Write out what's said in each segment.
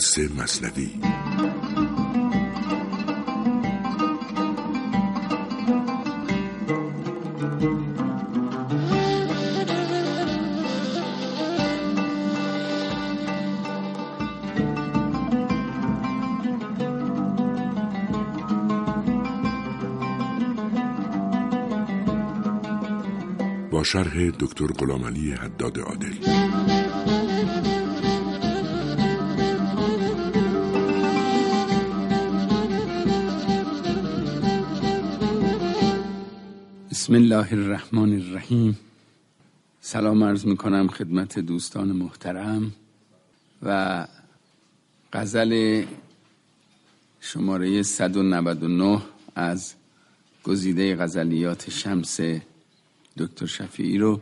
شمس مثنوی. با شرح دکتر غلامعلی حداد عادل. بسم الله الرحمن الرحیم. سلام عرض میکنم خدمت دوستان محترم و غزل شماره 199 از گزیده غزلیات شمس دکتر شفیعی رو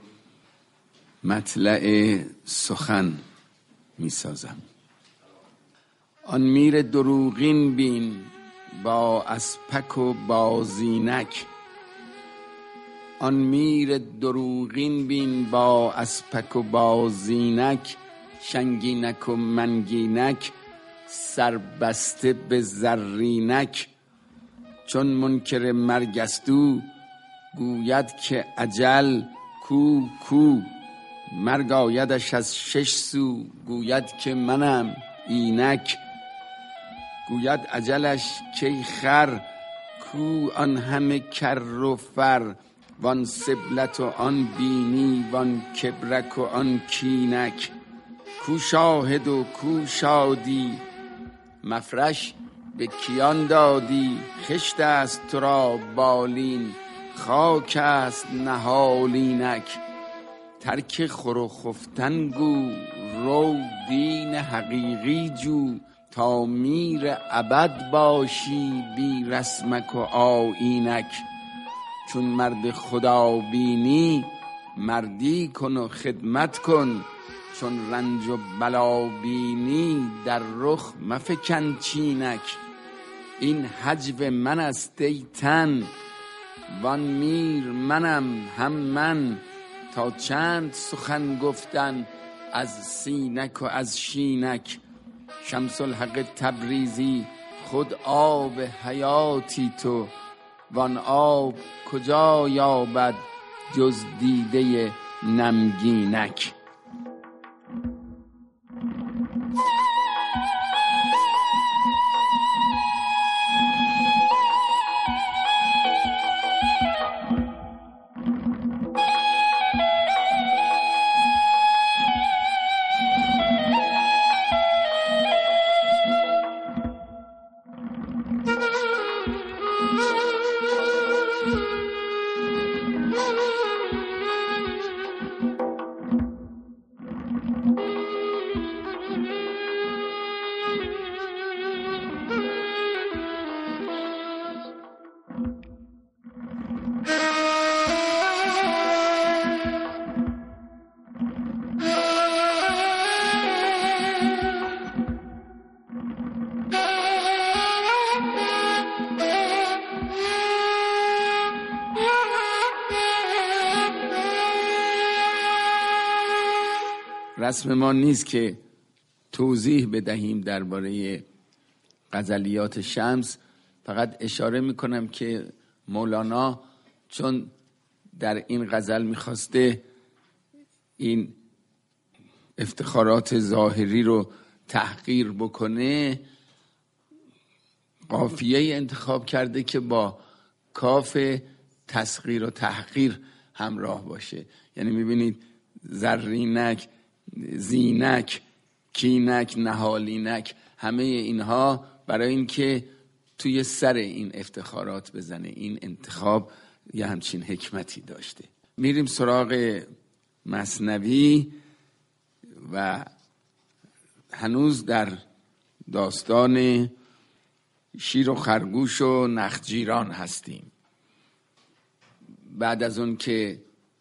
مطلع سخن میسازم. آن میر دروغین بین با اسپک و با زینک، آن میر دروغین بین با اسپک و با زینک، شنگینک و منگینک سربسته به زرینک، چون منکر مرگ است او گوید که اجل کو کو، مرگ آیدش از 6 سو گوید که منم اینک، گوید اجلش کی خر کو آن همه کر و فر، وان سبلت و آن بینی وان کبرک و آن کینک، کو شاهد و کو شادی مفرش به کیان دادی، خشت است تو را بالین خاک است نهالینک، ترک خور و خفتن گو رو دین حقیقی جو، تا میر ابد باشی بی رسمک و آیینک، چون مرد خدا بینی مردی کن و خدمت کن، چون رنج و بلا بینی در رخ مفکن چینک، این هجو من است ای تن وان میر منم هم من، تا چند سخن گفتن از سینک و از شینک، شمس الحق تبریزی خود آب حیاتی تو، وان آب کجا یابد جز دیده نمگینک. رسم ما نیست که توضیح بدهیم درباره غزلیات شمس، فقط اشاره میکنم که مولانا چون در این غزل میخواسته این افتخارات ظاهری رو تحقیر بکنه، قافیه انتخاب کرده که با کاف تصغیر و تحقیر همراه باشه. یعنی میبینید زرینک، زینک، کینک، نهالینک، همه اینها برای اینکه توی سر این افتخارات بزنه. این انتخاب یه همچین حکمتی داشته. میریم سراغ مثنوی و هنوز در داستان شیر و خرگوش و نخجیران هستیم. بعد از اون که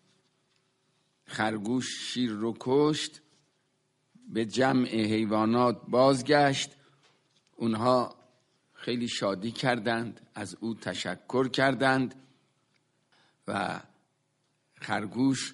خرگوش شیر رو کشت، به جمع حیوانات بازگشت، اونها خیلی شادی کردند، از او تشکر کردند و خرگوش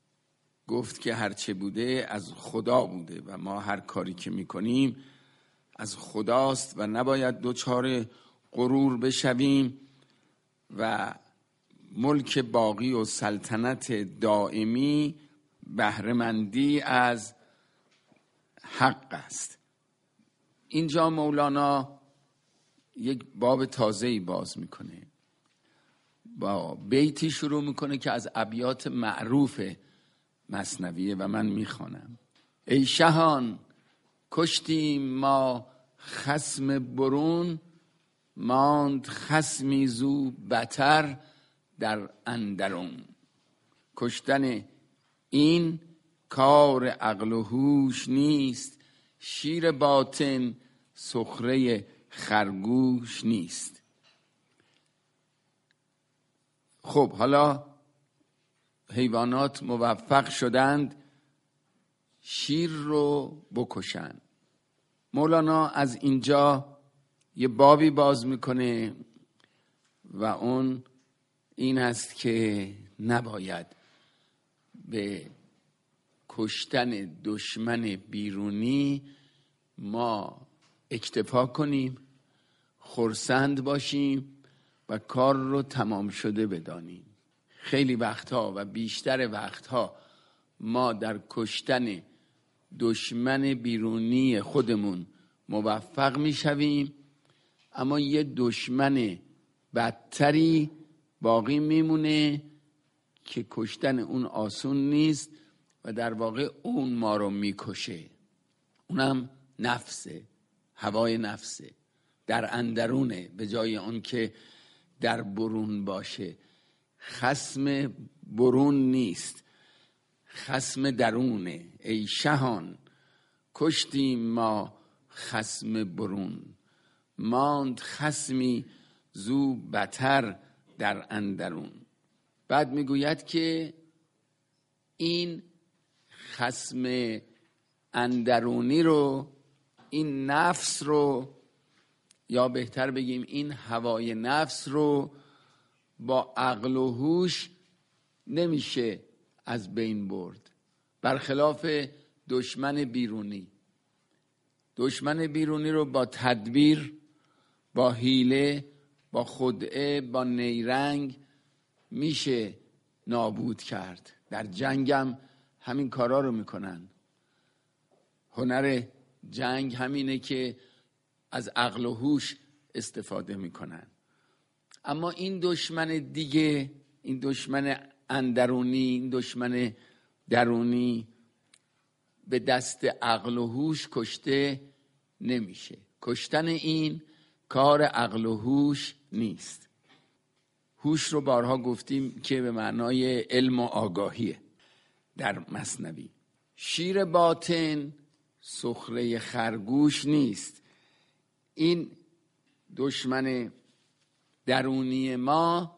گفت که هرچه بوده از خدا بوده و ما هر کاری که میکنیم از خداست و نباید دچار غرور بشویم و ملک باقی و سلطنت دائمی بهره‌مندی از حق است. اینجا مولانا یک باب تازه‌ای باز میکنه، با بیتی شروع میکنه که از ابیات معروف مثنویه و من میخوانم. ای شهان کشتیم ما خصم برون، ماند خصمی زو بتر در اندرون. کشتن این کار عقل و هوش نیست، شیر باطن سخره خرگوش نیست. خب حالا حیوانات موفق شدند شیر رو بکشن. مولانا از اینجا یه بابی باز میکنه و اون این است که نباید به کشتن دشمن بیرونی ما اکتفا کنیم، خرسند باشیم و کار رو تمام شده بدانیم. خیلی وقتها و بیشتر وقتها ما در کشتن دشمن بیرونی خودمون موفق میشویم، اما یه دشمن بدتری باقی میمونه که کشتن اون آسون نیست و در واقع اون ما رو میکشه. اونم نفسه، هوای نفسه، در اندرونه به جای اون که در برون باشه. خصم برون نیست، خصم درونه. ای شهان کشتیم ما خصم برون، ماند خصمی زو بتر در اندرون. بعد میگوید که این خصم اندرونی رو، این نفس رو، یا بهتر بگیم این هوای نفس رو با عقل و هوش نمیشه از بین برد. برخلاف دشمن بیرونی، دشمن بیرونی رو با تدبیر، با حیله، با خدعه، با نیرنگ میشه نابود کرد. در جنگم همین کارا رو میکنن. هنر جنگ همینه که از عقل و هوش استفاده میکنن. اما این دشمن دیگه، این دشمن اندرونی، این دشمن درونی به دست عقل و هوش کشته نمیشه. کشتن این کار عقل و هوش نیست. هوش رو بارها گفتیم که به معنای علم و آگاهیه در مثنوی. شیر باطن سخره خرگوش نیست. این دشمن درونی ما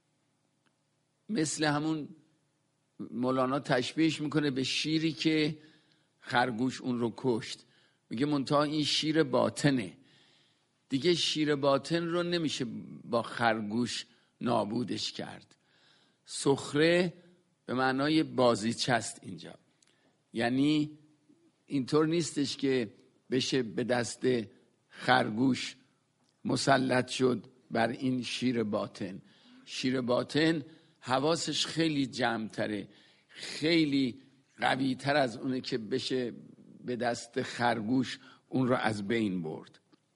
مثل همون مولانا تشبیهش میکنه به شیری که خرگوش اون رو کشت. میگه منتها این شیر باطنه دیگه. شیر باطن رو نمیشه با خرگوش نابودش کرد. سخره به معنای بازیچه است اینجا، یعنی اینطور نیستش که بشه به دست خرگوش مسلط شد بر این شیر باطن. شیر باطن حواسش خیلی جمع‌تره، خیلی قوی‌تر از اونه که بشه به دست خرگوش اون رو از بین برد.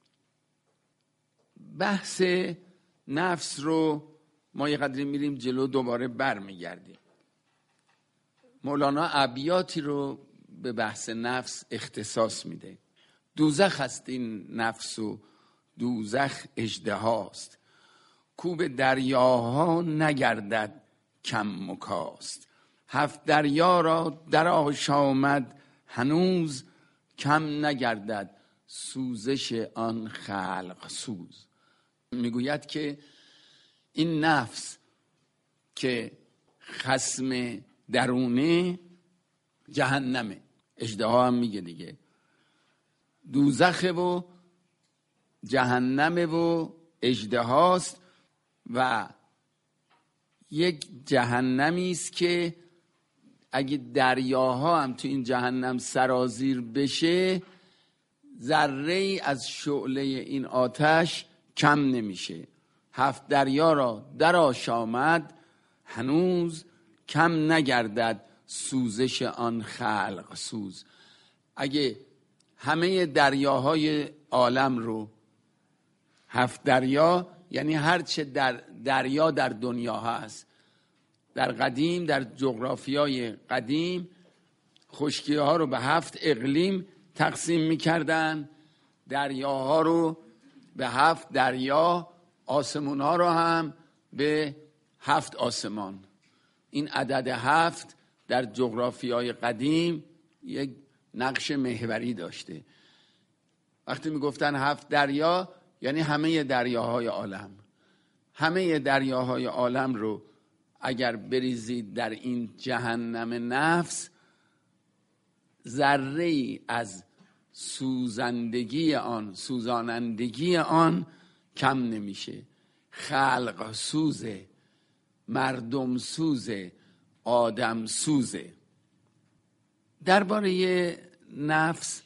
بحث نفس رو ما یه قدری میریم جلو، دوباره بر میگردیم. مولانا ابیاتی رو به بحث نفس اختصاص میده. دوزخ هست این نفس و دوزخ اژدهاست، کو به دریاها نگردد کم مکاست. 7 دریا را در آشامد هنوز، کم نگردد سوزش آن خلق سوز. میگوید که این نفس که خصم درونه جهنمه، اژدها هم میگه دیگه، دوزخه و جهنمه و اژدهاست و یک جهنمی است که اگه دریاها هم تو این جهنم سرازیر بشه ذره ای از شعله این آتش کم نمیشه. 7 دریا را در آشامد، هنوز کم نگردد سوزش آن خلق سوز. اگه همه دریاهای عالم رو، 7 دریا یعنی هر چه دریا در دنیا هست، در قدیم، در جغرافیای قدیم خشکی ها رو به 7 اقلیم تقسیم میکردن، دریاها رو به 7 دریا، آسمون ها رو هم به 7 آسمان. این عدد 7 در جغرافیای قدیم یک نقش محوری داشته. وقتی میگفتن 7 دریا یعنی همه دریاهای عالم. همه دریاهای عالم رو اگر بریزید در این جهنم نفس، ذره ای از سوزندگی آن، سوزانندگی آن کم نمیشه. خلق سوزه، مردم سوزه، آدم سوزه. درباره نفس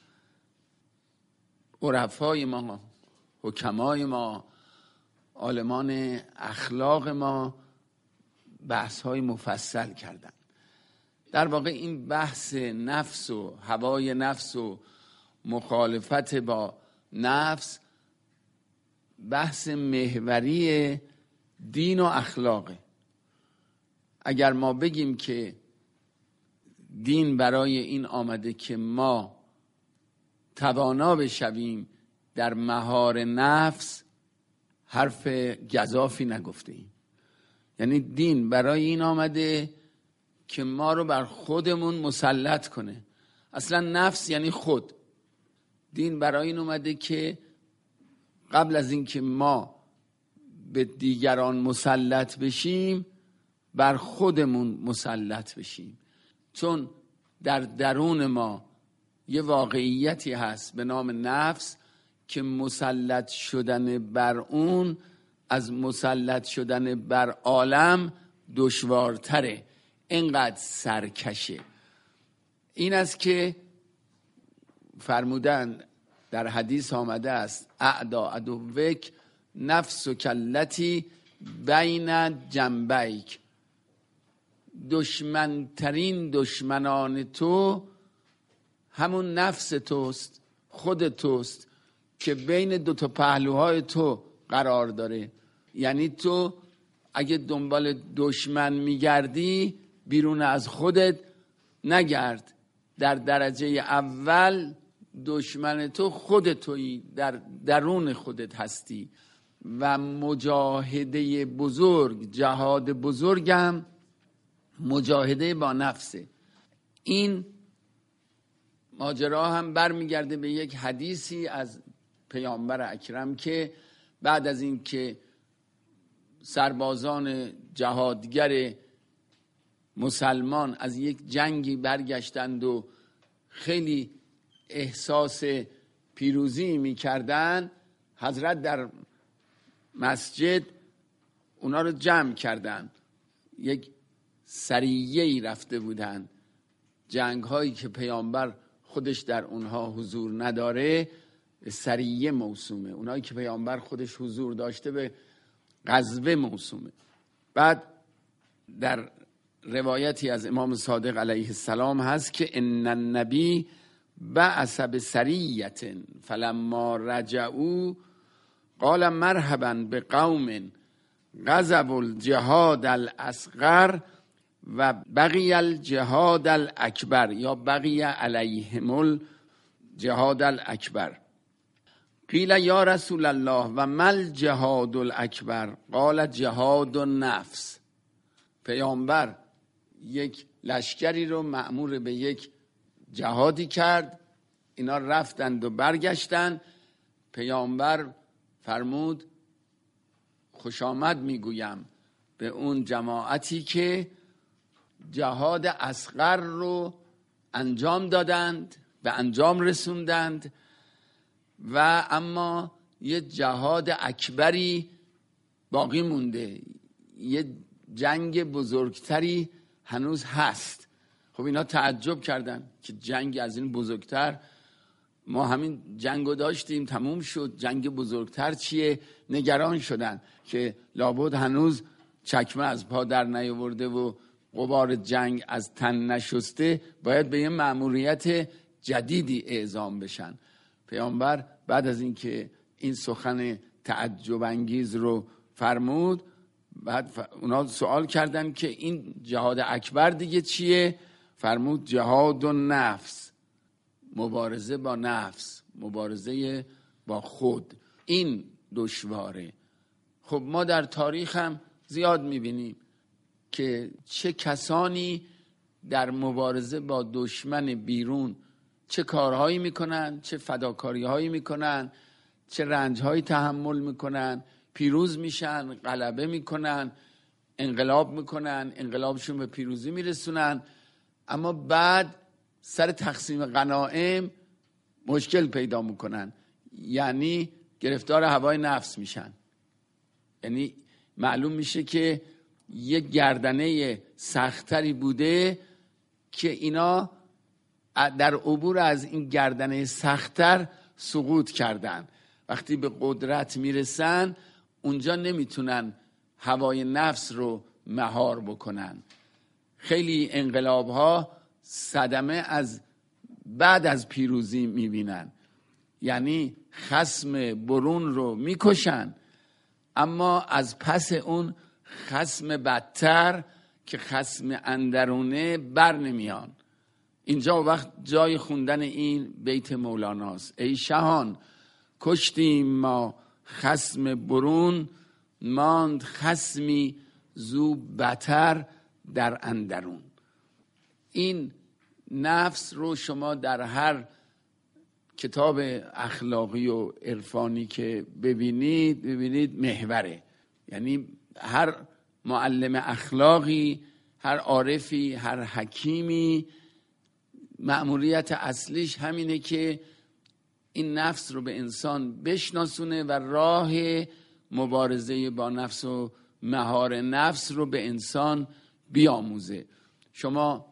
عرفای ما، حکمای ما، عالمان اخلاق ما بحث های مفصل کردن. در واقع این بحث نفس و هوای نفس و مخالفت با نفس بحث محوری دین و اخلاقه. اگر ما بگیم که دین برای این آمده که ما توانا بشویم در مهار نفس، حرف گزافی نگفته ایم. یعنی دین برای این آمده که ما رو بر خودمون مسلط کنه. اصلا نفس یعنی خود. دین برای این اومده که قبل از این که ما به دیگران مسلط بشیم، بر خودمون مسلط بشیم. چون در درون ما یه واقعیتی هست به نام نفس که مسلط شدن بر اون از مسلط شدن بر عالم دشوارتره، اینقدر سرکشه. این است که فرمودن در حدیث آمده است اعدا عدوک نفسک التی بین جنبیک. دشمنترین دشمنان تو همون نفس توست، خود توست که بین 2 تا پهلوهای تو قرار داره. یعنی تو اگه دنبال دشمن میگردی بیرون از خودت نگرد. در درجه اول دشمن تو خود تویی، در درون خودت هستی. و مجاهده بزرگ، جهاد بزرگم مجاهده با نفسه. این ماجرا هم برمیگرده به یک حدیثی از پیامبر اکرم که بعد از این که سربازان جهادگر مسلمان از یک جنگی برگشتند و خیلی احساس پیروزی می‌کردند، حضرت در مسجد اونا رو جمع کردند. یک سریه‌ای رفته بودند. جنگ‌هایی که پیامبر خودش در اونها حضور نداره سریه موسومه، اونایی که پیامبر خودش حضور داشته به غزوه موسومه. بعد در روایتی از امام صادق علیه السلام هست که ان النبی بعث بسریة فلما رجعوا قال مرحبا بقوم غزبوا الجهاد الاصغر و بقی الجهاد الاکبر، یا بقی علیهم الجهاد الاکبر. قیل یا رسول الله و مل جهاد الاکبر؟ قال جهاد النفس. پیامبر یک لشکری رو مأمور به یک جهادی کرد، اینا رفتند و برگشتند. پیامبر فرمود خوش آمد میگویم به اون جماعتی که جهاد اصغر رو انجام دادند، به انجام رسوندند و اما یه جهاد اکبری باقی مونده، یه جنگ بزرگتری هنوز هست. خب اینا تعجب کردن که جنگ از این بزرگتر ما همین جنگو داشتیم، تموم شد، جنگ بزرگتر چیه؟ نگران شدن که لابد هنوز چکمه از پا در نیاورده و غبار جنگ از تن نشسته، باید به یه مأموریت جدیدی اعزام بشن. پیامبر بعد از اینکه این سخن تعجب انگیز رو فرمود، بعد اونا سوال کردن که این جهاد اکبر دیگه چیه؟ فرمود جهاد و نفس، مبارزه با نفس، مبارزه با خود. این دشواره. خب ما در تاریخ هم زیاد میبینیم که چه کسانی در مبارزه با دشمن بیرون چه کارهایی میکنن، چه فداکاریهایی میکنن، چه رنجهایی تحمل میکنن، پیروز میشن، غلبه میکنن، انقلاب میکنن، انقلابشون به پیروزی میرسونن، اما بعد سر تقسیم غنایم مشکل پیدا میکنن، یعنی گرفتار هوای نفس میشن. یعنی معلوم میشه که یک گردنه سختری بوده که اینا در عبور از این گردنه سختر سقوط کردن. وقتی به قدرت میرسن اونجا نمیتونن هوای نفس رو مهار بکنن. خیلی انقلاب ها صدمه از بعد از پیروزی میبینن، یعنی خصم برون رو میکشن، اما از پس اون خصم بدتر که خصم اندرونه بر نمیان. اینجا وقت جای خوندن این بیت مولاناست: ای شهان کشتیم ما خصم برون، ماند خصمی زو بتر در اندرون. این نفس رو شما در هر کتاب اخلاقی و عرفانی که ببینید محوره. یعنی هر معلم اخلاقی، هر عارفی، هر حکیمی مأموریت اصلیش همینه که این نفس رو به انسان بشناسونه و راه مبارزه با نفس و مهار نفس رو به انسان بیاموزه. شما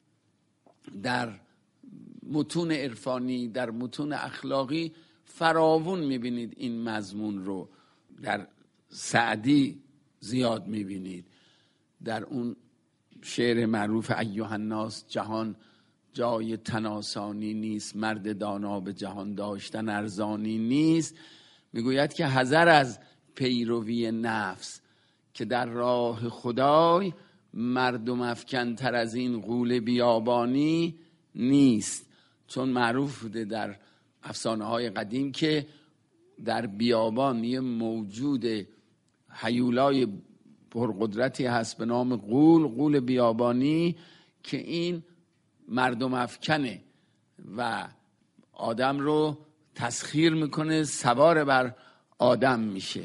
در متون عرفانی، در متون اخلاقی فراوون میبینید این مضمون رو. در سعدی زیاد میبینید، در اون شعر معروف ایها الناس جهان جای تناسانی نیست، مرد دانا به جهان داشتن ارزانی نیست. میگوید که حذر از پیروی نفس که در راه خدای مردم افکن تر از این غول بیابانی نیست. چون معروف بوده در افسانه های قدیم که در بیابان یه موجود هیولای پرقدرتی هست به نام غول بیابانی که این مردم افکنه و آدم رو تسخیر میکنه، سوار بر آدم میشه.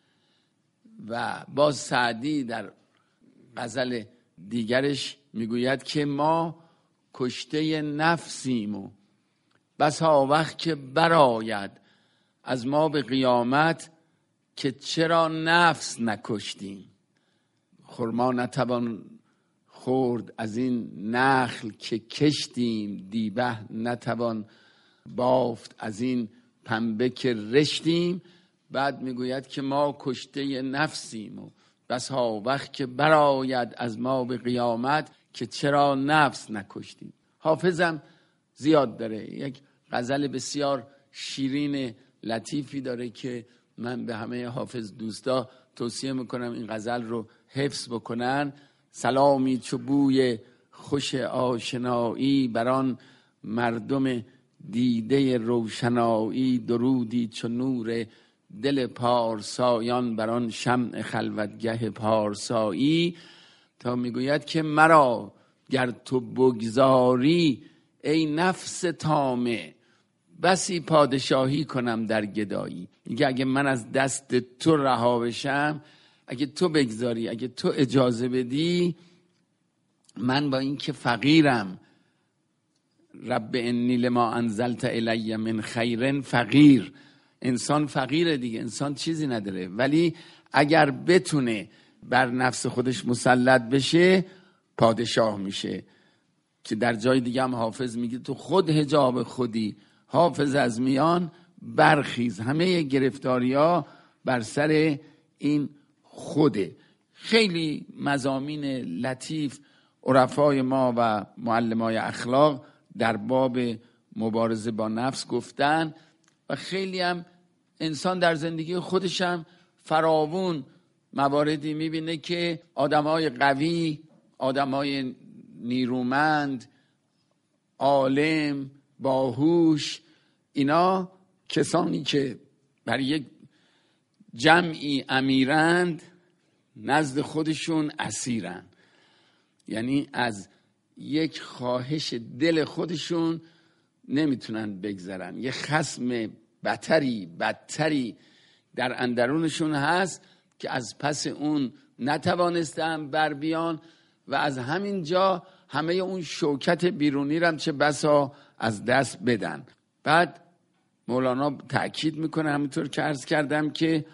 و باز سعدی در غزل دیگرش میگوید که ما کشته نفسیم و بسا وقت که برآید از ما به قیامت که چرا نفس نکشتیم. خرما نتوان خورد از این نخل که کشتیم، دیبه نتوان بافت از این پنبه که رشتیم. بعد میگوید که ما کشته نفسیم و بسا وقت که برآید از ما به قیامت که چرا نفس نکشتیم. حافظم زیاد داره، یک غزل بسیار شیرین لطیفی داره که من به همه حافظ دوستا توصیه میکنم این غزل رو حفظ بکنن. سلامی چو بوی خوش آشنایی بران مردم دیده روشنایی، درودی چو نور دل پارسایان بران شمع خلوتگه پارسایی. تا میگوید که مرا گر تو بگذاری ای نفس طامع، بسی پادشاهی کنم در گدایی. میگه اگه من از دست تو رها بشم، اگه تو بگذاری، اگه تو اجازه بدی، من با این که فقیرم، رب انی لما انزلت الی من خیر فقیر، انسان فقیره دیگه، انسان چیزی نداره، ولی اگر بتونه بر نفس خودش مسلط بشه پادشاه میشه. که در جای دیگه هم حافظ میگه تو خود حجاب خودی، حافظ از میان برخیز. همه گرفتاری‌ها بر سر این خوده. خیلی مضامین لطیف عرفای ما و معلمای اخلاق در باب مبارزه با نفس گفتن و خیلی هم انسان در زندگی خودش هم فراوون مواردی میبینه که آدمای قوی، آدمای نیرومند، عالم، باهوش، اینا کسانی که برای یک جمعی امیرند نزد خودشون اسیرن. یعنی از یک خواهش دل خودشون نمیتونن بگذرن. یه خصم بدتری در اندرونشون هست که از پس اون نتوانستن بر بیان و از همین جا همه اون شوکت بیرونی رو هم چه بسا از دست بدن. بعد مولانا تأکید میکنه همینطور که عرض کردم که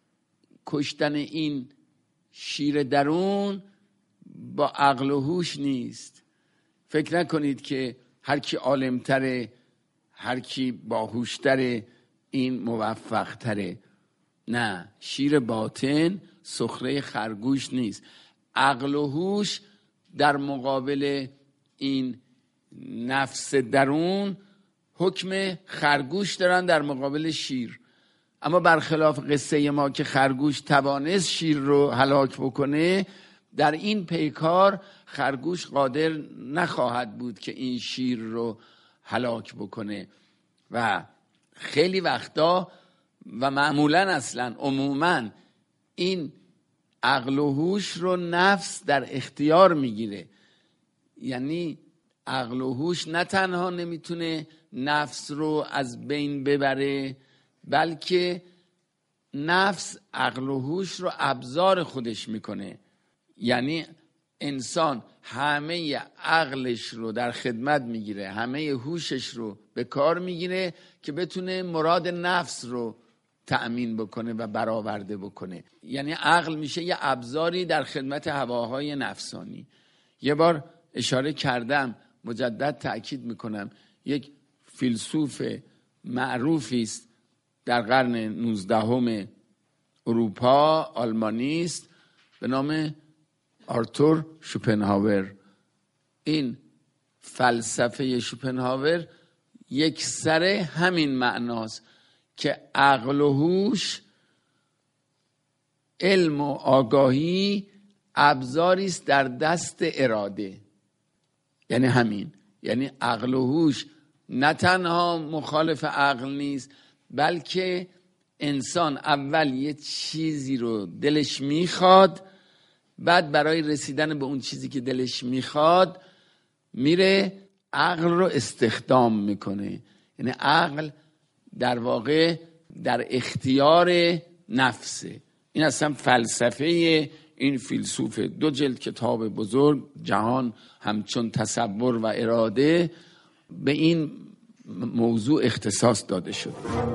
کشتن این شیر درون با عقل و هوش نیست. فکر نکنید که هر کی عالمتره، هر کی باهوشتره این موفقتره. نه، شیر باطن سخره خرگوش نیست. عقل و هوش در مقابل این نفس درون حکم خرگوش دارن در مقابل شیر. اما برخلاف قصه ما که خرگوش توانست شیر رو هلاک بکنه، در این پیکار خرگوش قادر نخواهد بود که این شیر رو هلاک بکنه. و خیلی وقتا و معمولا اصلا عموما این عقل و هوش رو نفس در اختیار میگیره. یعنی عقل و هوش نه تنها نمیتونه نفس رو از بین ببره، بلکه نفس عقل و هوش رو ابزار خودش میکنه. یعنی انسان همه عقلش رو در خدمت میگیره، همه هوشش رو به کار میگیره که بتونه مراد نفس رو تأمین بکنه و برآورده بکنه. یعنی عقل میشه یه ابزاری در خدمت هواهای نفسانی. یه بار اشاره کردم، مجدد تأکید میکنم، یک فیلسوف معروفی است در قرن 19 اروپا، آلمانی است، به نام آرتور شوپنهاور. این فلسفه شوپنهاور یک سره همین معناست که عقل و هوش، علم و آگاهی ابزاری است در دست اراده. یعنی همین، یعنی عقل و هوش نه تنها مخالف عقل نیست، بلکه انسان اول یه چیزی رو دلش میخواد، بعد برای رسیدن به اون چیزی که دلش میخواد میره عقل رو استخدام میکنه. یعنی عقل در واقع در اختیار نفسه. این اصلا فلسفه این فیلسوف 2 جلد کتاب بزرگ جهان همچون تصور و اراده به این موضوع اختصاص داده شد.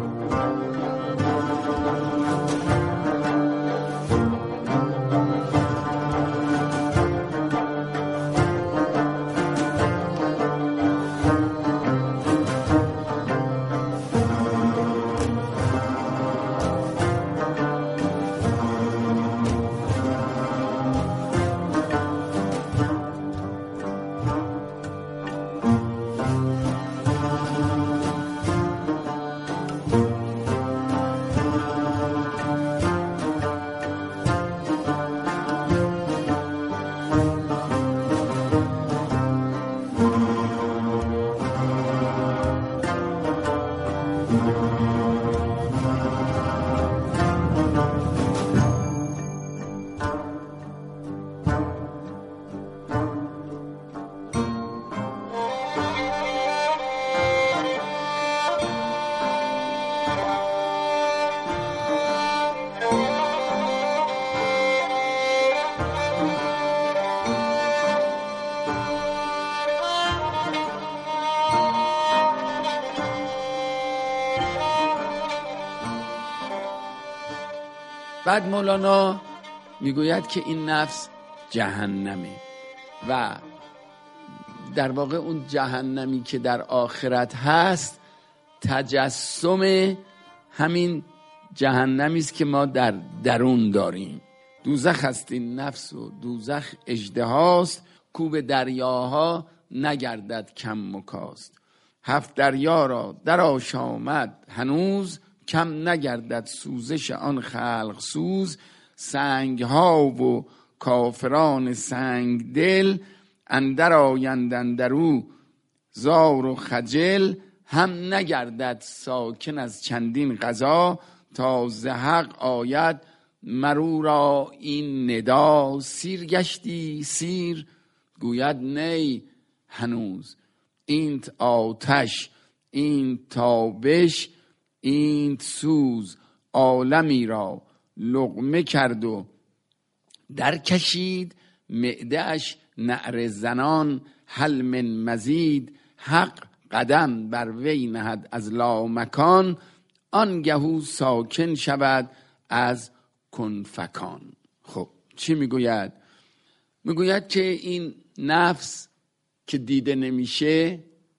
بعد مولانا میگوید که این نفس جهنمه و در واقع اون جهنمی که در آخرت هست تجسم همین جهنمی است که ما در درون داریم. دوزخ است این نفس و دوزخ اژدهاست، کو به دریاها نگردد کم و کاست. 7 دریا را در آشامد هنوز، کم نگردد سوزش آن خلق سوز. سنگ ها و کافران سنگ دل، اندر آیند اندرو زار و خجل. هم نگردد ساکن از چندین غذا، تا ز حق آید مرو را این ندا. سیر گشتی سیر گوید نی هنوز، اینت آتش اینت تابش اینت سوز. عالمی را لقمه کرد و در کشید، معده اش نعره زنان هل من مزید. حق قدم بر وی نهد از لامکان، آنگهو ساکن شود از کن فکان. خب چی میگوید؟ میگوید که این نفس که دیده نمیشه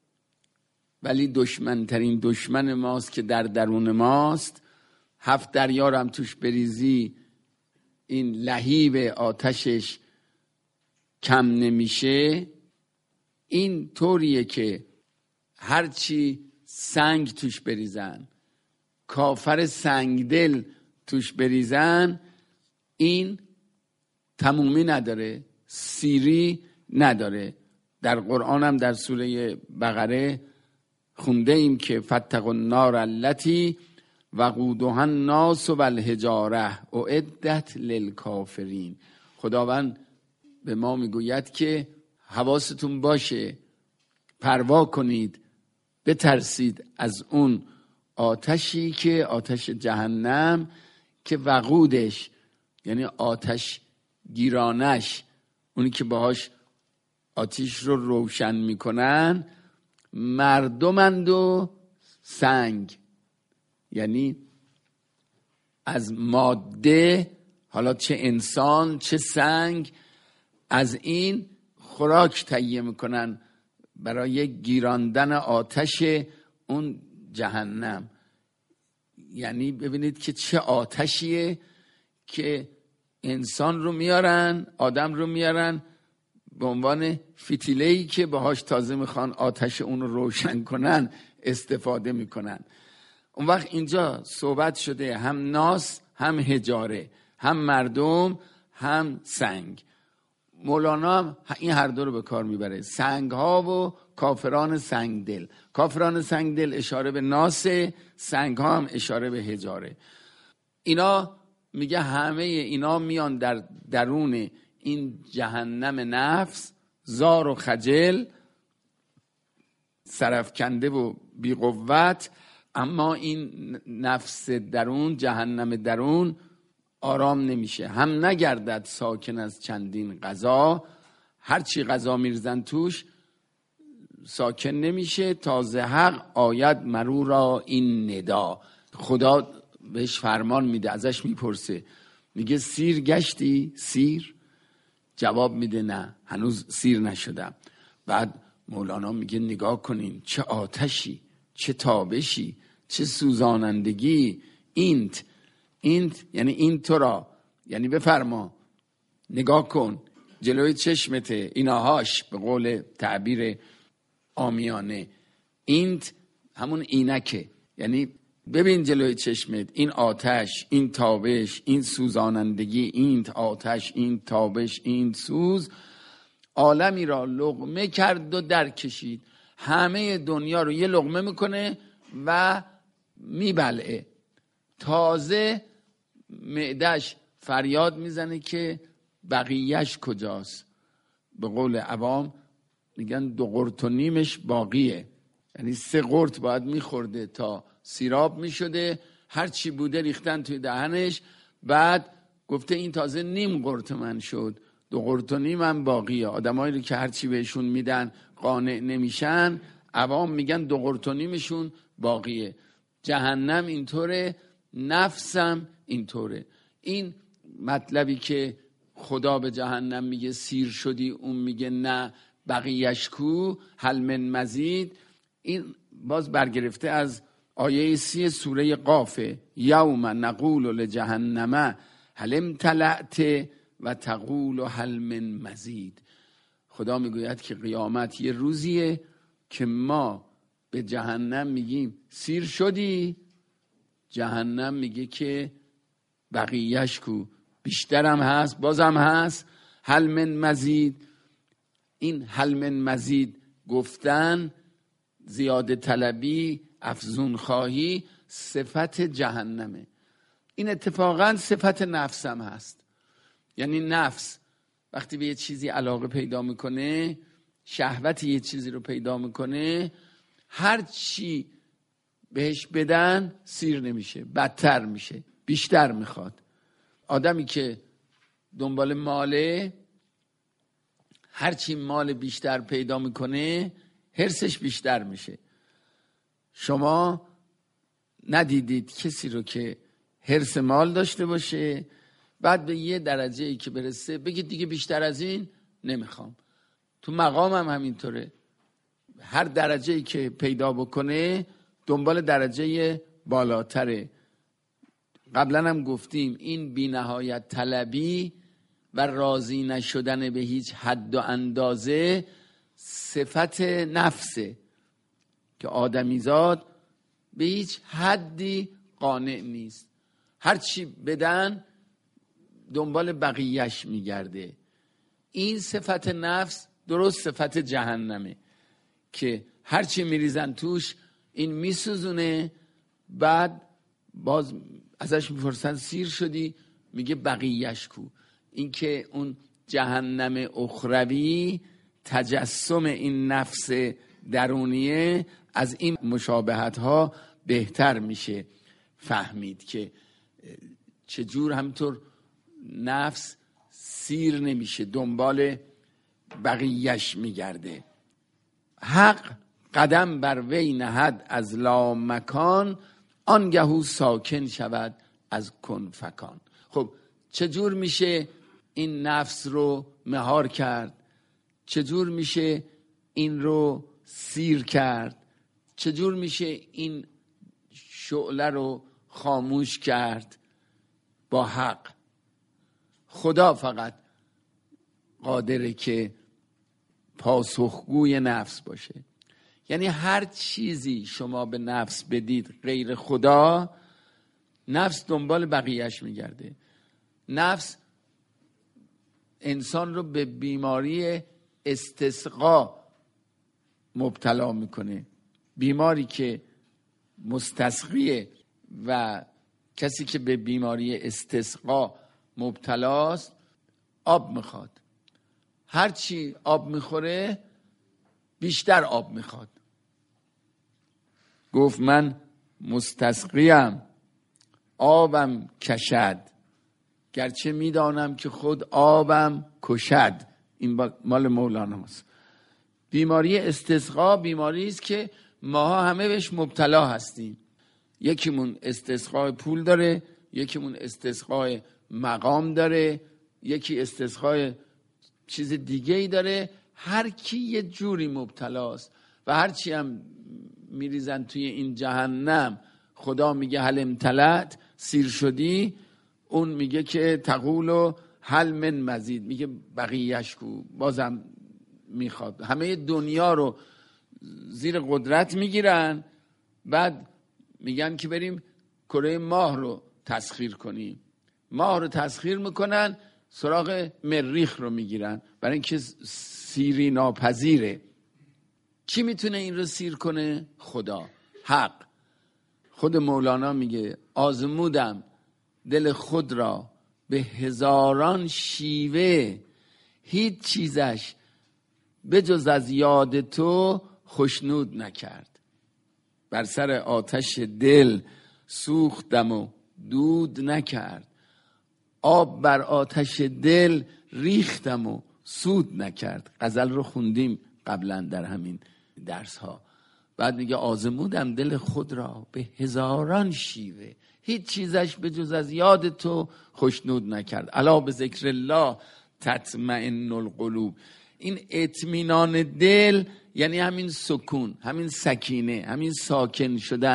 ولی دشمنترین دشمن ماست که در درون ماست. 7 دریا هم توش بریزی این لهیب آتشش کم نمیشه. این طوریه که هرچی سنگ توش بریزن، کافر سنگدل توش بریزن، این تمومی نداره، سیری نداره. در قرآن هم در سوره بقره خونده ایم که فاتقوا النار التی وقودها الناس والحجاره اعدت للکافرین. خداوند به ما میگوید که حواستون باشه، پروا کنید، بترسید از اون آتشی که آتش جهنم که وقودش یعنی آتش گیرانش، اونی که باهاش آتش رو روشن میکنن، مردمند و سنگ، یعنی از ماده، حالا چه انسان چه سنگ، از این خوراک تهیه میکنن برای گیراندن آتش اون جهنم. یعنی ببینید که چه آتشیه که انسان رو میارن، آدم رو میارن به عنوان فتیله‌ای که باهاش تازه میخوان آتش اون رو روشن کنن استفاده میکنن. اون وقت اینجا صحبت شده هم ناس هم حجاره، هم مردم هم سنگ. مولانا هم این هر دو رو به کار میبره، سنگ ها و کافران سنگ دل. کافران سنگ دل اشاره به ناس، سنگ ها هم اشاره به حجاره. اینا میگه همه اینا میان در درون این جهنم نفس، زار و خجل، سرفکنده و بی قوت. اما این نفس درون، جهنم درون آرام نمیشه. هم نگردد ساکن از چندین غذا، هرچی غذا میرزن توش ساکن نمیشه. تازه حق آید مرو را این ندا. خدا بهش فرمان میده، ازش میپرسه، میگه سیر گشتی سیر؟ جواب میده نه، هنوز سیر نشدم. بعد مولانا میگه نگاه کنین چه آتشی، چه تابشی، چه سوزانندگی. اینت یعنی این تو را، یعنی بفرما، نگاه کن جلوی چشمته، ایناهاش به قول تعبیر عامیانه. اینت همون اینکه، یعنی ببین جلوی چشمت این آتش، این تابش، این سوزانندگی، این آتش، این تابش، این سوز. عالمی را لقمه کرد و در کشید. همه دنیا رو یه لقمه میکنه و میبلعه. تازه معدش فریاد میزنه که بقیهش کجاست. به قول عوام میگن 2 قرت و نیمش باقیه، یعنی 3 قرت باید میخورده تا سیراب میشده، هر چی بوده ریختن توی دهنش. بعد گفته این تازه نیم قرت من شد، 2 قرت و نیم هم باقیه. آدمایی رو که هر چی بهشون میدن قانع نمیشن، عوام میگن 2 قرت و نیمشون باقیه. جهنم اینطوره، نفسم اینطوره. این مطلبی که خدا به جهنم میگه سیر شدی، اون میگه نه بقیه‌اش کو هل من مزید، این باز برگرفته از آیه 30 سوره قاف: یوم نقول لجهنم هل امتلأت و تقول هل من مزید. خدا میگوید که قیامت یه روزیه که ما به جهنم میگیم سیر شدی، جهنم میگه که بقیهش کو، بیشترم هست، بازم هست، هل من مزید. این هل من مزید گفتن، زیاده طلبی، افزون خواهی، صفت جهنمه. این اتفاقا صفت نفسم هست. یعنی نفس وقتی به یه چیزی علاقه پیدا میکنه، شهوت یه چیزی رو پیدا میکنه، هر چی بهش بدن سیر نمیشه، بدتر میشه، بیشتر میخواد. آدمی که دنبال ماله، هر چی مال بیشتر پیدا میکنه حرصش بیشتر میشه. شما ندیدید کسی رو که حرص مال داشته باشه بعد به یه درجه‌ای که برسه بگید دیگه بیشتر از این نمیخوام. تو مقامم همینطوره، هر درجه‌ای که پیدا بکنه دنبال درجه بالاتره. قبلا هم گفتیم این بی‌نهایت طلبی و راضی نشدن به هیچ حد و اندازه صفت نفسه که آدمیزاد به هیچ حدی قانع نیست، هر چی بدن دنبال بقیهش میگرده. این صفت نفس درست صفت جهنمه که هر چی میریزن توش این میسوزونه، بعد باز ازش میپرسن سیر شدی، میگه بقیهش کو. این که اون جهنم اخروی تجسم این نفس درونیه، از این مشابهت ها بهتر میشه فهمید که چجور همطور نفس سیر نمیشه، دنبال بقیهش میگرده. حق قدم بر وی نهد از لا مکان، آنگهو ساکن شود از کن فکان. خب چجور میشه این نفس رو مهار کرد؟ چجور میشه این رو سیر کرد؟ چجور میشه این شعله رو خاموش کرد؟ با حق. خدا فقط قادره که پاسخگوی نفس باشه. یعنی هر چیزی شما به نفس بدید غیر خدا، نفس دنبال بقیهش میگرده. نفس انسان رو به بیماری استسقا مبتلا میکنه. بیماری که مستسقیه و کسی که به بیماری استسقا مبتلاست آب میخواد. هر چی آب میخوره بیشتر آب میخواد. گفت من مستسقیم آبم کشد، گرچه میدانم که خود آبم کشد. این مال مولاناست. بیماری استسقا بیماری است که ماها همه بهش مبتلا هستیم. یکیمون استسقای پول داره، یکیمون استسقای مقام داره، یکی استسقای چیز دیگه ای داره. هر کی یه جوری مبتلاست و هر چی هم میریزن توی این جهنم. خدا میگه هل امتلأت، سیر شدی، اون میگه که تقول هل من مزید، میگه بقیهش کو، بازم میخواد. همه دنیا رو زیر قدرت میگیرن، بعد میگن که بریم کره ماه رو تسخیر کنیم. ماه رو تسخیر میکنن، سراغ مریخ رو میگیرن برای اینکه سیری ناپذیره. کی میتونه این رو سیر کنه؟ خدا، حق. خود مولانا میگه آزمودم دل خود را به هزاران شیوه، هیچ چیزش به جز از یاد تو خشنود نکرد. بر سر آتش دل سوختم و دود نکرد، آب بر آتش دل ریختم و سود نکرد. غزل رو خوندیم قبلا در همین درس ها. بعد میگه آزمودم دل خود را به هزاران شیوه، هیچ چیزش به جز از یاد تو خشنود نکرد. الا به ذکر الله تطمئن القلوب. این اطمینان دل یعنی همین سکون، همین سکینه، همین ساکن شدن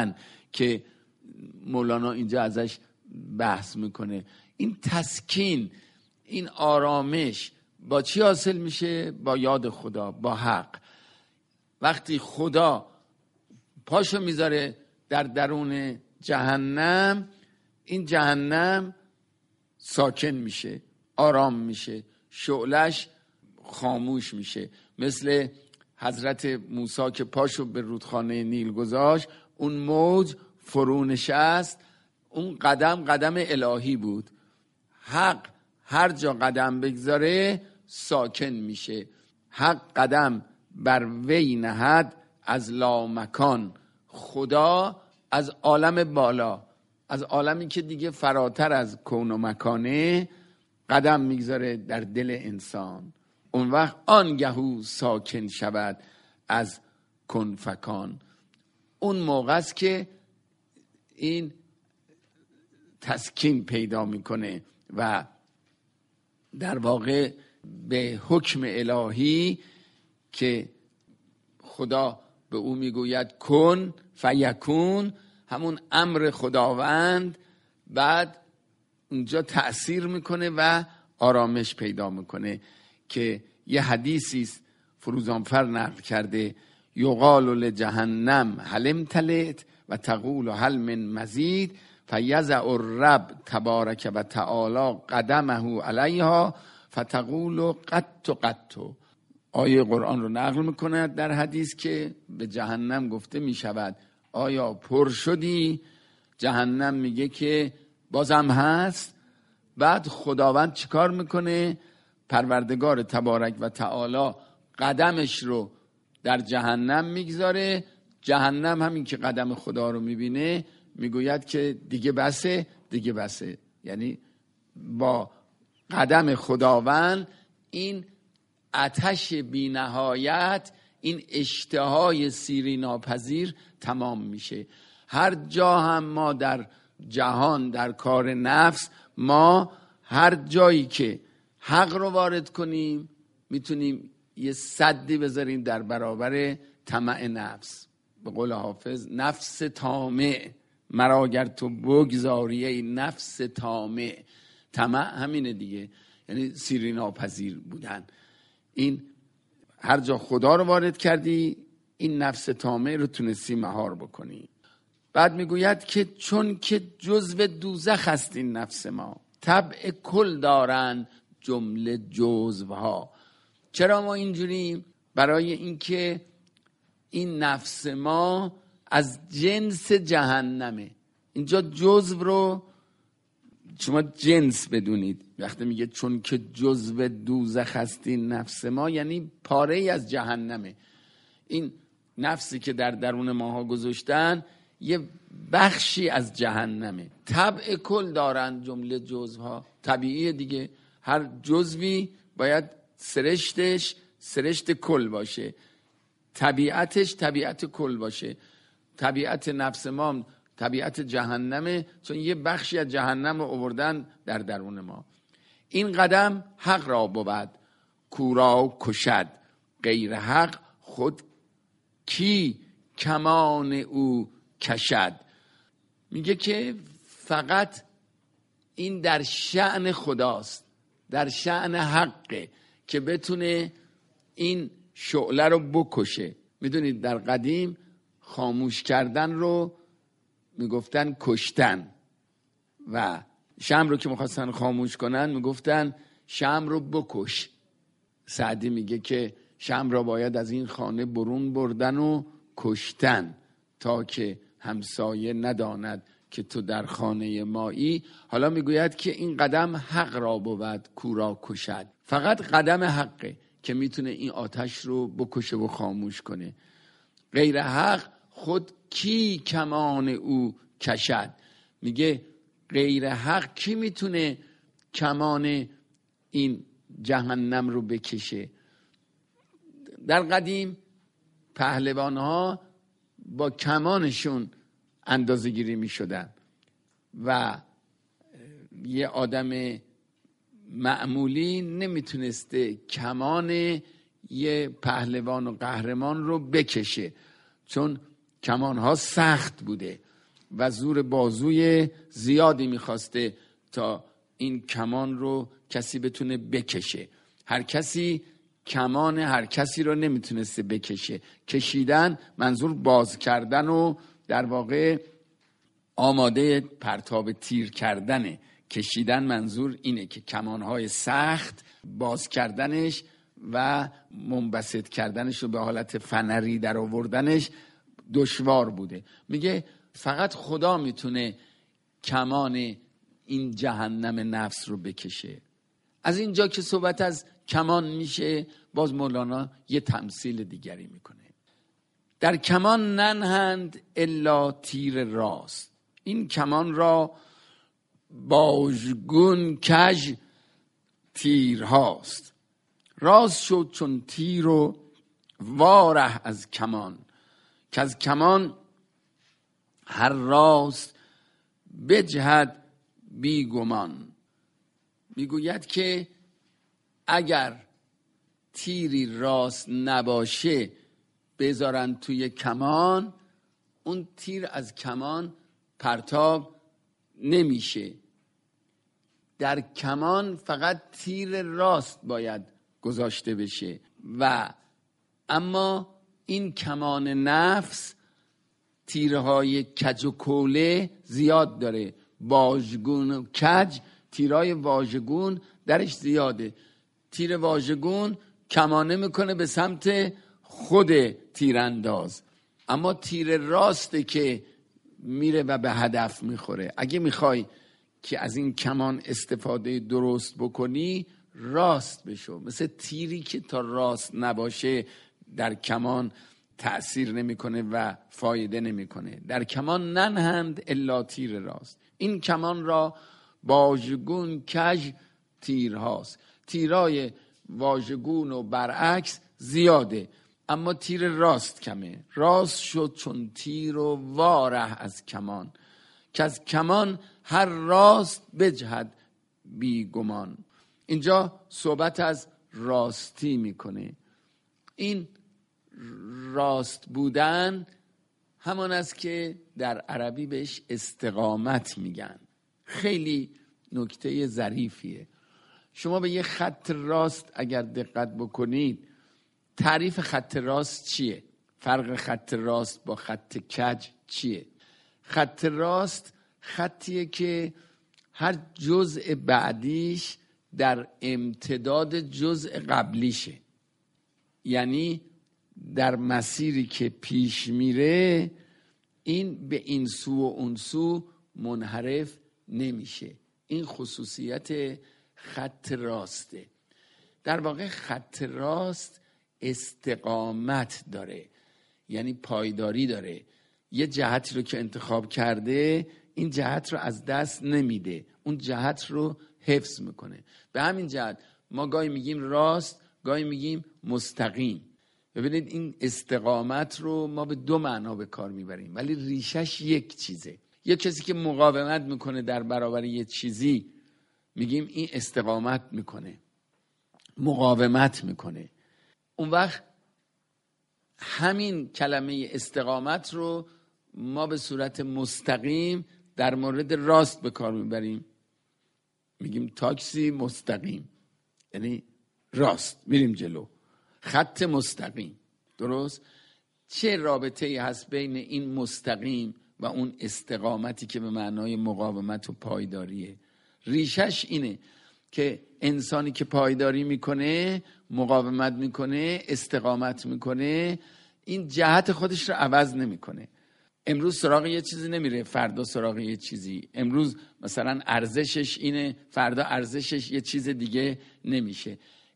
که مولانا اینجا ازش بحث میکنه. این تسکین، این آرامش با چی حاصل میشه؟ با یاد خدا، با حق. وقتی خدا پاشو میذاره در درون جهنم، این جهنم ساکن میشه، آرام میشه، شعلش خاموش میشه. مثل حضرت موسی که پاشو به رودخانه نیل گذاشت، اون موج فرو نشست، اون قدم الهی بود. حق هر جا قدم بگذاره ساکن میشه. حق قدم بر وی نهد از لامکان. خدا از عالم بالا، از عالمی که دیگه فراتر از کون و مکانه، قدم میگذاره در دل انسان. اون وقت آنگهو ساکن شود از کن فکان. اون موقع است که این تسکین پیدا میکنه و در واقع به حکم الهی که خدا به او میگوید کن فیکون، همون امر خداوند بعد اونجا تأثیر میکنه و آرامش پیدا میکنه. که یه حدیثی فروزانفر نقل کرده: یقال لجهنم هل امتلئت و تقول هل من مزید فیضع الرب تبارک و تعالی قدمه علیها فتقول قط. آیه قرآن رو نقل میکنه در حدیث که به جهنم گفته میشود آیا پر شدی؟ جهنم میگه که بازم هست. بعد خداوند چیکار میکنه؟ پروردگار تبارک و تعالی قدمش رو در جهنم میگذاره. جهنم همین که قدم خدا رو میبینه میگوید که دیگه بسه. یعنی با قدم خداوند این آتش بی نهایت، این اشتهای سیری ناپذیر تمام میشه. هر جا هم ما در جهان در کار نفس، ما هر جایی که حق رو وارد کنیم میتونیم یه سدی بذاریم در برابر طمع نفس. به قول حافظ نفس طامع مرا گر تو بگذاری ای نفس طامع. طمع همینه دیگه، یعنی سیری ناپذیر بودن. این هر جا خدا رو وارد کردی این نفس طامع رو تونستی مهار بکنی. بعد میگوید که چون که جزو دوزخ است این نفس ما، طبع کل دارن جمله جزوها. چرا ما اینجوریم؟ برای اینکه این نفس ما از جنس جهنمه. اینجا جزو رو شما جنس بدونید. وقتی میگه چون که جزو دوزخ است این نفس ما، یعنی پاره ای از جهنمه. این نفسی که در درون ماها گذاشتن یه بخشی از جهنمه. طبع کل دارن جمله جزوها. طبیعیه دیگه، هر جزوی باید سرشتش سرشت کل باشه، طبیعتش طبیعت کل باشه. طبیعت نفس ما طبیعت جهنمه، چون یه بخشی از جهنم رو آوردن در درون ما. این قدم حق را بود کورا کشد، غیر حق خود کی کمان او کشد. میگه که فقط این در شأن خداست، در شأن حقه که بتونه این شعله رو بکشه. میدونید در قدیم خاموش کردن رو میگفتن کشتن، و شمع رو که میخواستن خاموش کنن میگفتن شمع رو بکش. سعدی میگه که شمع را باید از این خانه برون بردن و کشتن تا که همسایه نداند که تو در خانه مایی. حالا میگوید که این قدم حق را بود کورا کشد. فقط قدم حقه که میتونه این آتش رو بکشه و خاموش کنه. غیر حق خود کی کمان او کشد. میگه غیر حق کی میتونه کمان این جهنم رو بکشه. در قدیم پهلوان ها با کمانشون اندازه گیری می شدن و یه آدم معمولی نمیتونسته کمان یه پهلوان و قهرمان رو بکشه، چون کمان ها سخت بوده. و زور بازوی زیادی میخواسته تا این کمان رو کسی بتونه بکشه. هر کسی کمان هر کسی رو نمیتونسته بکشه. کشیدن منظور باز کردن و در واقع آماده پرتاب تیر کردنه. کشیدن منظور اینه که کمانهای سخت باز کردنش و منبسط کردنش رو به حالت فنری در آوردنش دشوار بوده. میگه فقط خدا میتونه کمان این جهنم نفس رو بکشه. از اینجا که صحبت از کمان میشه، باز مولانا یه تمثیل دیگری میکنه. در کمان ننهند الا تیر راست، این کمان را باژگون کژ تیر هاست. راست شد چون تیر و واره از کمان، که از کمان هر راست بجهد بی گمان. میگوید که اگر تیری راست نباشه بذارن توی کمان، اون تیر از کمان پرتاب نمیشه. در کمان فقط تیر راست باید گذاشته بشه و اما این کمان نفس تیرهای کج و کوله زیاد داره. واژگون و کج، تیرهای واژگون درش زیاده. تیر واژگون کمانه میکنه به سمت خود تیرانداز، اما تیر راسته که میره و به هدف میخوره. اگه میخوای که از این کمان استفاده درست بکنی، راست بشو. مثل تیری که تا راست نباشه در کمان تأثیر نمیکنه و فایده نمیکنه. در کمان ننهند الا تیر راست، این کمان را واژگون کژ تیر هاست. تیرای واژگون و برعکس زیاده، اما تیر راست کمه. راست شد چون تیر و واره از کمان، که از کمان هر راست بجهد بی گمان. اینجا صحبت از راستی میکنه. این راست بودن همان است که در عربی بهش استقامت میگن. خیلی نکته ظریفیه. شما به یه خط راست اگر دقت بکنید، تعریف خط راست چیه؟ فرق خط راست با خط کج چیه؟ خط راست خطیه که هر جزء بعدیش در امتداد جزء قبلیشه، یعنی در مسیری که پیش میره این به این سو و اون سو منحرف نمیشه. این خصوصیت خط راسته. در واقع خط راست استقامت داره، یعنی پایداری داره. یه جهتی رو که انتخاب کرده این جهت رو از دست نمیده، اون جهت رو حفظ میکنه. به همین جهت ما گاهی میگیم راست، گاهی میگیم مستقیم. ببینید این استقامت رو ما به دو معنا به کار میبریم، ولی ریشش یک چیزه. یک کسی که مقاومت میکنه در برابر یه چیزی میگیم این استقامت میکنه، مقاومت میکنه. اون وقت همین کلمه استقامت رو ما به صورت مستقیم در مورد راست به کار میبریم. میگیم تاکسی مستقیم، یعنی راست میریم جلو، خط مستقیم. درست؟ چه رابطه‌ای هست بین این مستقیم و اون استقامتی که به معنای مقاومت و پایداریه؟ ریشش اینه که انسانی که پایداری میکنه، مقاومت میکنه، استقامت میکنه، این جهت خودش رو عوض نمیکنه. امروز سراغ یه چیزی نمیره، فردا سراغ یه چیزی. امروز مثلا ارزشش اینه، فردا ارزشش یه چیز دیگه نمیشه.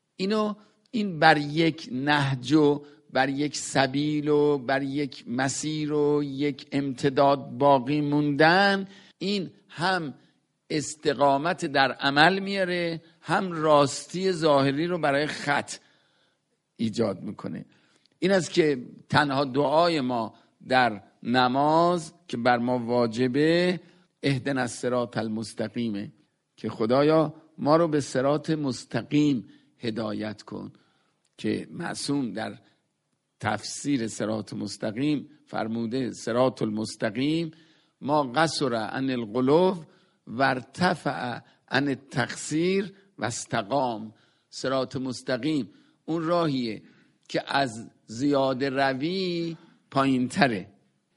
این بر یک نهج و بر یک سبیل و بر یک مسیر و یک امتداد باقی موندن، این هم استقامت در عمل میاره، هم راستی ظاهری رو برای خط ایجاد میکنه. این است که تنها دعای ما در نماز که بر ما واجبه، اهدنا الصراط المستقیمه، که خدایا ما رو به صراط مستقیم هدایت کن. که معصوم در تفسیر صراط مستقیم فرموده صراط المستقیم ما قصر عن الغلو و ارتفع عن التقصیر و استقام. صراط مستقیم اون راهیه که از زیاده روی پایین تره،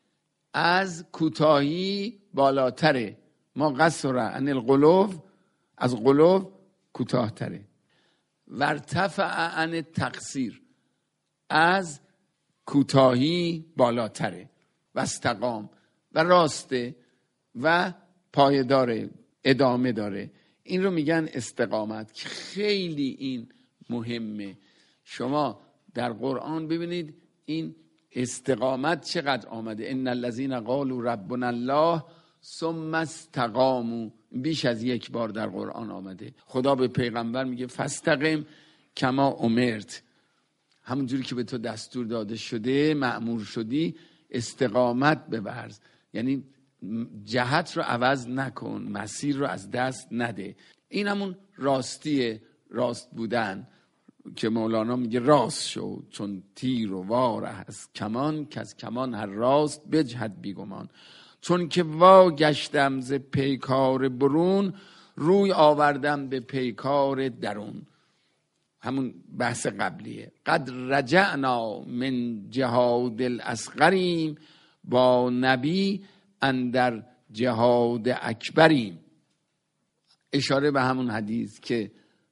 از کوتاهی بالاتره. ما قصر عن الغلو، از غلو کوتاه تره. و ارتفع عن التقصیر، از کوتاهی بالاتره. و استقام، و راسته و پایداره، ادامه داره. این رو میگن استقامت که خیلی این مهمه. شما در قرآن ببینید این استقامت چقدر آمده. ان الذين قالوا ربنا الله ثم استقاموا، بیش از یک بار در قرآن آمده. خدا به پیغمبر میگه فاستقم کما امرت، همونجوری که به تو دستور داده شده، مأمور شدی، استقامت بورز. یعنی جهت رو عوض نکن، مسیر رو از دست نده. این همون راستیه، راست بودن که مولانا میگه راست شو چون تیر و واره از کمان، که از کمان هر راست بجهد بیگمان. چون که وا گشتم ز پیکار برون، روی آوردم به پیکار درون. همون بحث قبلیه. قد رجعنا من جهاد الاصغریم، با نبی اندر جهاد اکبریم. اشاره به همون حدیث که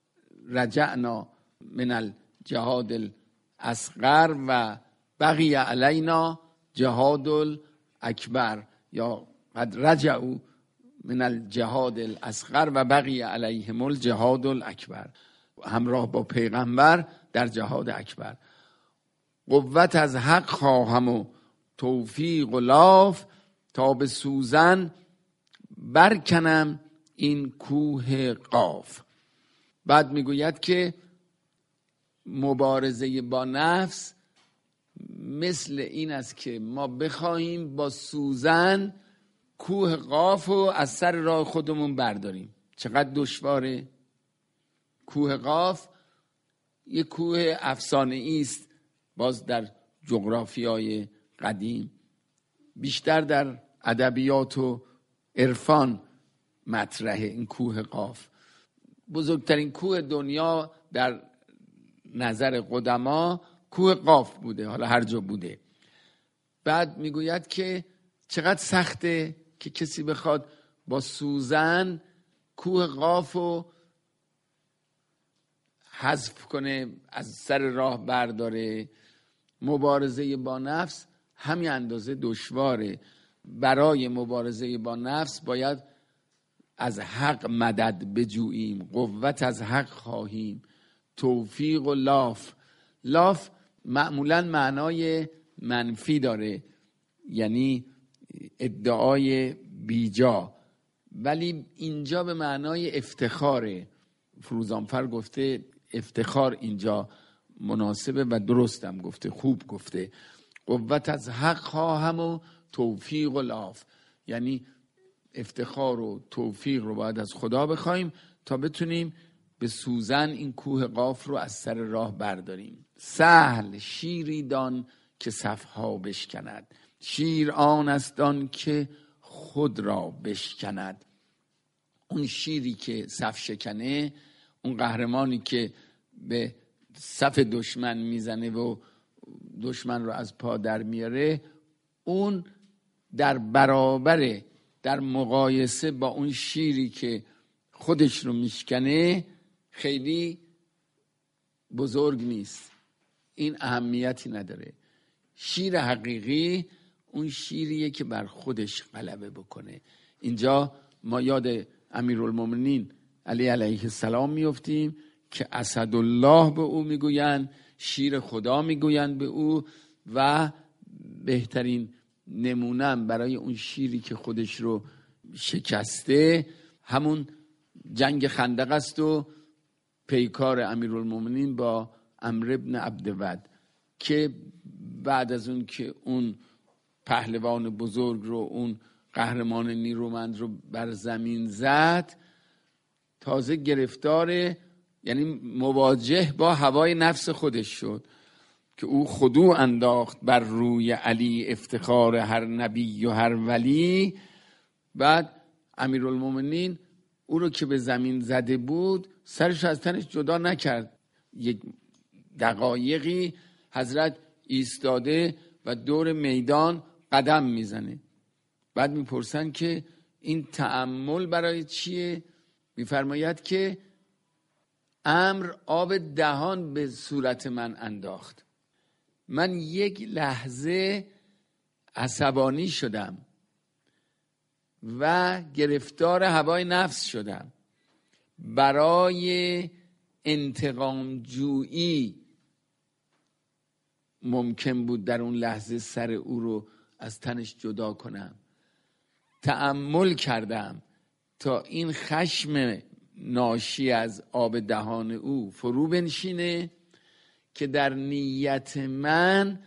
رجعنا من الجهاد الاصغر و بقی علینا جهاد الاکبر، یا قد رجعوا من الجهاد الاصغر و بقی علیهم الجهاد الاکبر، همراه با پیغمبر در جهاد اکبر. قوت از حق خواهم و توفیق و لاف، تا به سوزن برکنم این کوه قاف. بعد میگوید که مبارزه با نفس مثل این است که ما بخواهیم با سوزن کوه قاف رو از سر راه خودمون برداریم. چقدر دشواره. کوه قاف یک کوه افسانه‌ای است، باز در جغرافیای قدیم، بیشتر در ادبیات و عرفان مطرحه. این کوه قاف بزرگترین کوه دنیا در نظر قدما کوه قاف بوده، حالا هر جا بوده. بعد میگوید که چقدر سخته که کسی بخواد با سوزن کوه قاف رو حذف کنه، از سر راه برداره. مبارزه با نفس همین اندازه دشواره. برای مبارزه با نفس باید از حق مدد بجوییم، قوت از حق خواهیم، توفیق و لاف. لاف معمولا معنای منفی داره، یعنی ادعای بیجا، ولی اینجا به معنای افتخاره. فروزانفر گفته افتخار اینجا مناسبه و درستم گفته، خوب گفته. قوت از حق خواهم و توفیق و لاف، یعنی افتخار و توفیق رو باید از خدا بخوایم تا بتونیم به سوزن این کوه قاف رو از سر راه برداریم. سهل شیری دان که صفها بشکند، شیر آن است دان که خود را بشکند. اون شیری که صف شکنه، اون قهرمانی که به صف دشمن میزنه و دشمن رو از پا در میاره، اون در برابر، در مقایسه با اون شیری که خودش رو میشکنه خیلی بزرگ نیست، این اهمیتی نداره. شیر حقیقی اون شیریه که بر خودش غلبه بکنه. اینجا ما یاد امیرالمومنین علی علیه السلام میافتیم که اسدالله به او میگوین، شیر خدا میگوین به او، و بهترین نمونم برای اون شیری که خودش رو شکسته همون جنگ خندق است و پیکار امیرالمومنین با عمرو بن عبدود، که بعد از اون که اون پهلوان بزرگ رو، اون قهرمان نیرومند رو بر زمین زد، تازه گرفتار، یعنی مواجه با هوای نفس خودش شد که او خضوع انداخت بر روی علی، افتخار هر نبی و هر ولی. بعد امیرالمومنین او رو که به زمین زده بود سرش از تنش جدا نکرد. یک دقایقی حضرت ایستاده و دور میدان قدم میزنه. بعد میپرسن که این تأمل برای چیه؟ میفرماید که امر آب دهان به صورت من انداخت. من یک لحظه عصبانی شدم و گرفتار هوای نفس شدم. برای انتقام جویی ممکن بود در اون لحظه سر او رو از تنش جدا کنم. تأمل کردم تا این خشم ناشی از آب دهان او فرو بنشینه که در نیت من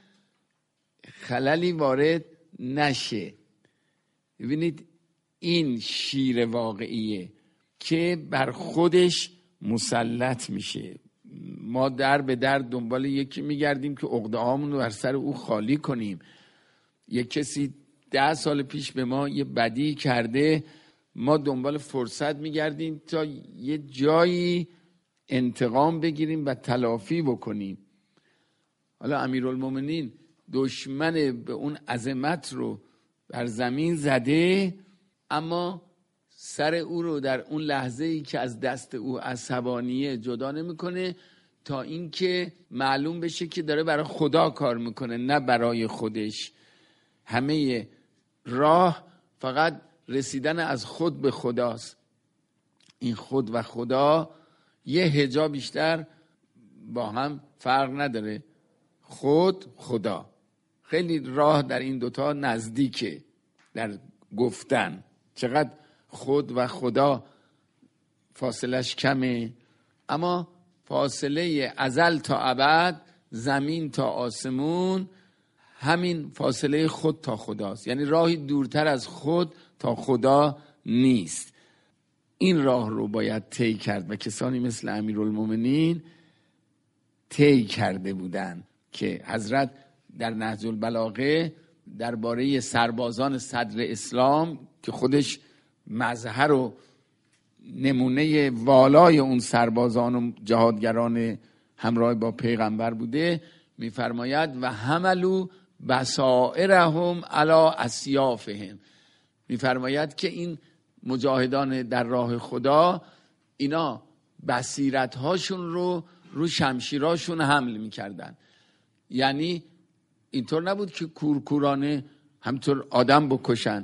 خللی وارد نشه. ببینید این شیر واقعیه که بر خودش مسلط میشه. ما در به در دنبال یکی میگردیم که عقده هامون رو بر سر او خالی کنیم. یک کسی 10 سال پیش به ما یه بدی کرده، ما دنبال فرصت میگردیم تا یه جایی انتقام بگیریم و تلافی بکنیم. حالا امیرالمومنین دشمن به اون عظمت رو بر زمین زده، اما سر او رو در اون لحظه ای که از دست او عصبانیه جدا نمیکنه تا اینکه معلوم بشه که داره برای خدا کار میکنه نه برای خودش. همه راه فقط رسیدن از خود به خداست. این خود و خدا یه هجا بیشتر با هم فرق نداره. خود خدا خیلی راه در این دوتا نزدیکه در گفتن. چقدر خود و خدا فاصلش کمه، اما فاصله ازل تا ابد، زمین تا آسمون، همین فاصله خود تا خداست. یعنی راهی دورتر از خود تا خدا نیست. این راه رو باید طی کرد و کسانی مثل امیرالمومنین طی کرده بودن که حضرت در نهج البلاغه درباره سربازان صدر اسلام که خودش مظهر و نمونه والای اون سربازان و جهادگران همراه با پیغمبر بوده، میفرماید و حملوا بصائرهم علی اسیافهم. میفرماید که این مجاهدان در راه خدا اینا بصیرت هاشون رو شمشیراشون حمل میکردن. یعنی اینطور نبود که کورکورانه همطور آدم بکشن،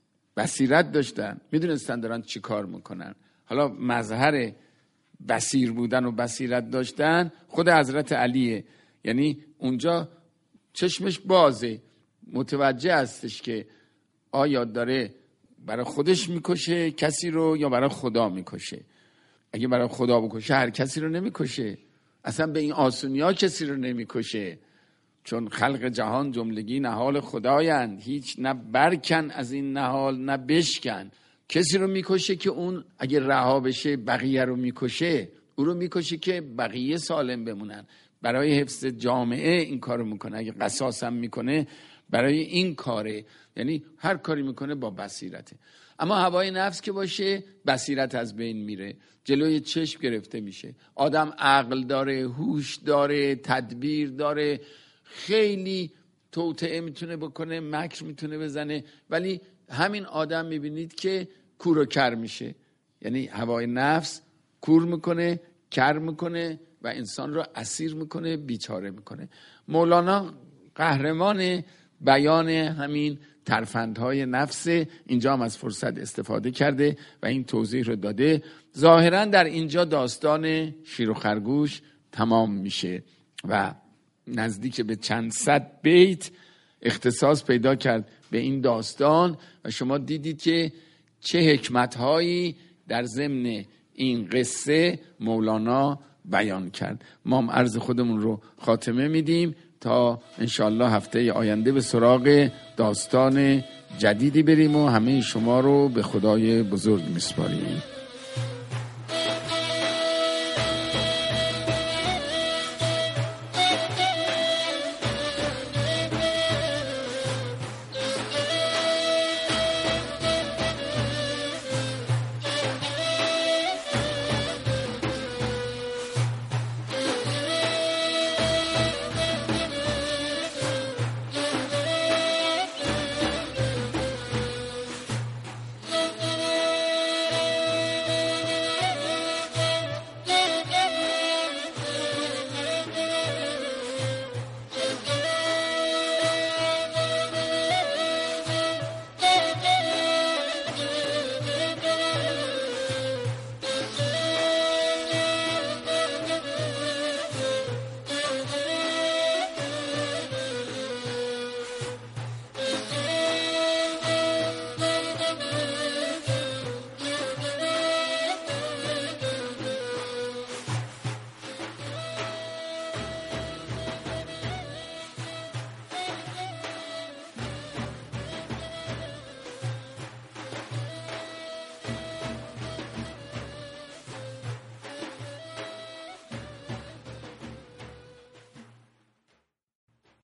بصیرت داشتن، میدونستن دارن چی کار میکنن. حالا مظهر بصیر بودن و بصیرت داشتن خود حضرت علیه. یعنی اونجا چشمش بازه، متوجه هستش که آیا داره برای خودش میکشه کسی رو یا برای خدا میکشه. اگه برای خدا بکشه هر کسی رو نمیکشه، اصلا به این آسونی ها کسی رو نمیکشه، چون خلق جهان جملگی نهال خدایند، هیچ نه برکن از این نهال نه بشکن. کسی رو میکشه که اون اگه رها بشه بقیه رو میکشه، او رو میکشه که بقیه سالم بمونن. برای حفظ جامعه این کارو میکنه. اگه قصاص هم میکنه برای این کاره. یعنی هر کاری میکنه با بصیرته. اما هوای نفس که باشه بصیرت از بین میره، جلوی چشم گرفته میشه. آدم عقل داره، هوش داره، تدبیر داره، خیلی توطئه میتونه بکنه، مکر میتونه بزنه، ولی همین آدم میبینید که کور و کر میشه. یعنی هوای نفس کور میکنه، کر میکنه و انسان رو اسیر میکنه، بیچاره میکنه. مولانا قهرمان بیان همین ترفندهای نفس، اینجا هم از فرصت استفاده کرده و این توضیح رو داده. ظاهرا در اینجا داستان شیر و خرگوش تمام میشه و نزدیک به چند صد بیت اختصاص پیدا کرد به این داستان و شما دیدید که چه حکمتهایی در ضمن این قصه مولانا بیان کرد. ما هم عرض خودمون رو خاتمه میدیم تا انشالله هفته آینده به سراغ داستان جدیدی بریم و همه شما رو به خدای بزرگ میسپاریم.